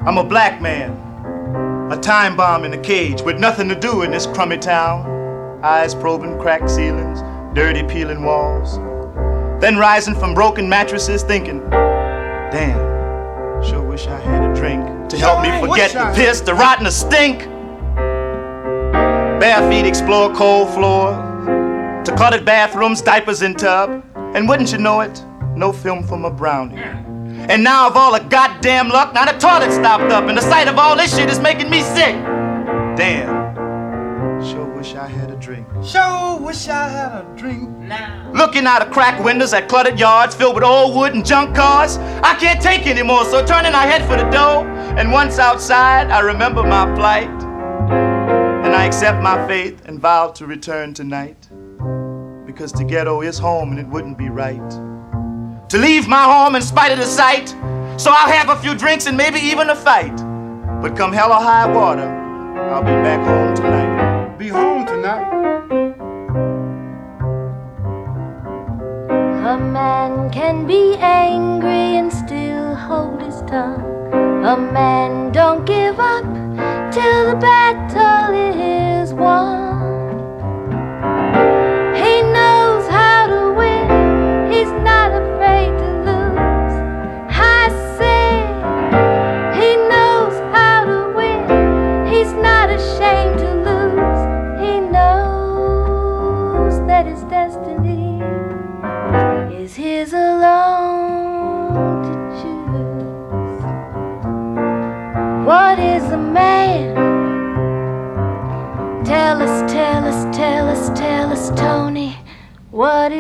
I'm a black man, a time bomb in a cage with nothing to do in this crummy town. Eyes probing cracked ceilings, dirty peeling walls. Then rising from broken mattresses thinking, damn, sure wish I had a drink to help me forget the piss, the rot and the stink. Bare feet explore cold floors, to cluttered bathrooms, diapers in tub. And wouldn't you know it, no film from a brownie. And now of all the goddamn luck, now the toilet stopped up, and the sight of all this shit is making me sick. Damn, sure wish I had a drink. Sure wish I had a drink now. Looking out of cracked windows at cluttered yards filled with old wood and junk cars, I can't take anymore, so turning I head for the door. And once outside, I remember my plight, and I accept my fate and vow to return tonight. Because the ghetto is home and it wouldn't be right to leave my home in spite of the sight. So I'll have a few drinks and maybe even a fight. But come hell or high water, I'll be back home tonight. Be home tonight. A man can be angry and still hold his tongue. A man don't give up till the battle is won. He knows how to win, he's not afraid to lose. I say, he knows how to win, he's not ashamed to lose. He knows that his destiny is his alone to choose. What is a man? Tell us, Tony, what